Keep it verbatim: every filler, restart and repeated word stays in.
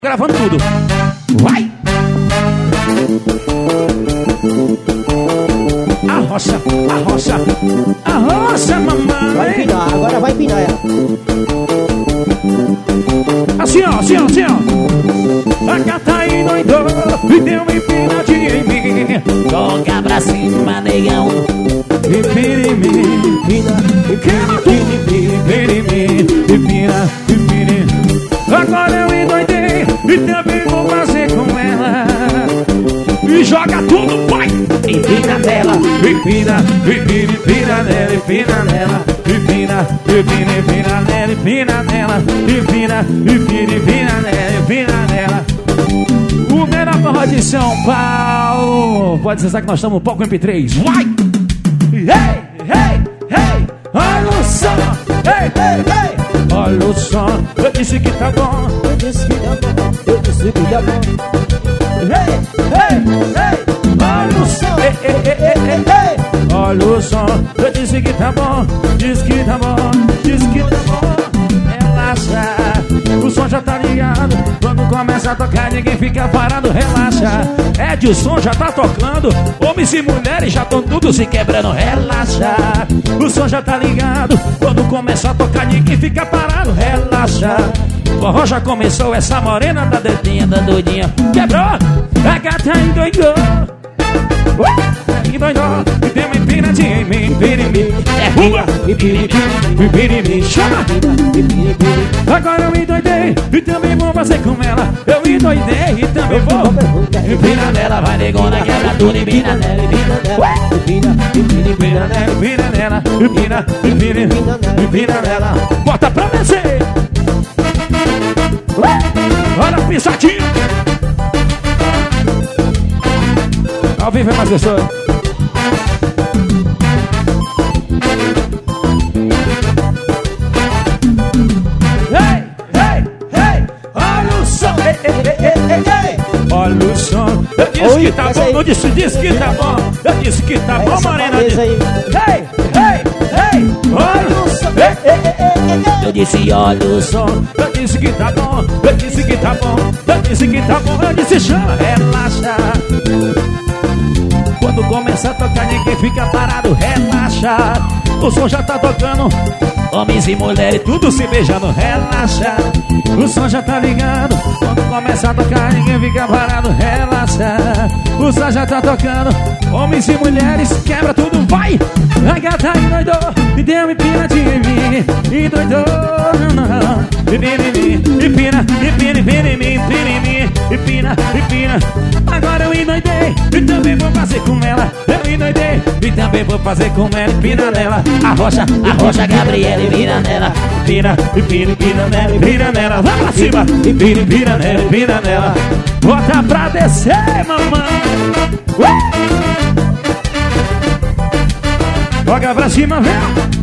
Gravando tudo. Vai! Arrocha, arrocha, arrocha, mamãe. Vai pinar, agora vai pinar. Assim ó, assim ó, assim ó. A gata aí doidou e deu uma empinadinha em mim. Toca pra cima, negão. Empina em mim, empina, empina, empina em mim, empina, empina em mim. Agora eu endoidei e também vou fazer com ela. E joga tudo, vai! Empina nela. Empina, empina, empina nela, empina nela. Empina, empina, empina nela, empina nela. Empina, empina, empina nela, empina nela. O melhor forró de São Paulo. Pode dizer que nós estamos no palco M P três. Vai! Hey, hey, hey! Olha o som! Hey, hey, hey! Olha o som! Eu disse que tá bom. Eu disse que tá bom, eu disse que tá bom. Hey, hey, hey! Olha o som! Hey, hey, hey, hey, hey, hey! Olha o som! Eu disse que tá bom. Diz que tá bom. Diz que tá bom. Relaxa. O som já tá ligado. Quando começa a tocar, ninguém fica parado. Relaxa. Ed, o som já tá tocando. Homens e mulheres já estão tudo se quebrando. Relaxa. O som já tá ligado. Quando começa a tocar, ninguém fica parado. Relaxa. O forró já começou. Essa morena tá dedinha, da doidinha. Quebrou. A gata endoidou. Endoidou. E tem uma empinadinha em mim. Empina em mim. Derruba. Empina, empina, empina em mim. Chama. Agora eu endoidei e também vou fazer com ela. Eu endoidei e também vou. Empina nela, vai negona, quebra tudo. Empina nela, empina nela. Empina, empina, empina nela. Empina nela, empina, empina, empina nela. Bota pra vencer. Olha a pisadinha. Ao vivo é mais gostoso. Ei, ei, ei, olha o som. Ei, ei, ei, ei, ei. Olha o som. Eu disse Oi, que tá essa bom, aí. não disse, disse que tá bom. Eu disse que tá bom, Essa morena. cabeça aí. Ei, ei, ei, olha o som. Ei, ei, ei, ei, ei. Eu disse, olha o som. Eu disse que tá bom, eu disse que tá bom, eu disse que tá bom, eu disse chama, relaxa. Quando começa a tocar, ninguém fica parado, relaxa. O som já tá tocando, Homens e mulheres, tudo se beijando, relaxa. O som já tá ligado. Quando começa a tocar, ninguém fica parado, relaxa. O som já tá tocando. Homens e mulheres, quebra tudo, vai! A gata endoidou e deu uma empinadinha em mim. Endoidou, empina em mim. Empina, empina, empina em mim. Empina em mim, empina, empina. Agora eu endoidei e também vou fazer com ela. Eu endoidei e também vou fazer com ela. Empina nela, arrocha, arrocha, Gabriela, empina nela. empina, empina, empina nela, empina nela. Vai pra cima, empina, empina nela, empina nela. Bota pra descer, mamãe. Uh! Joga pra cima, vem.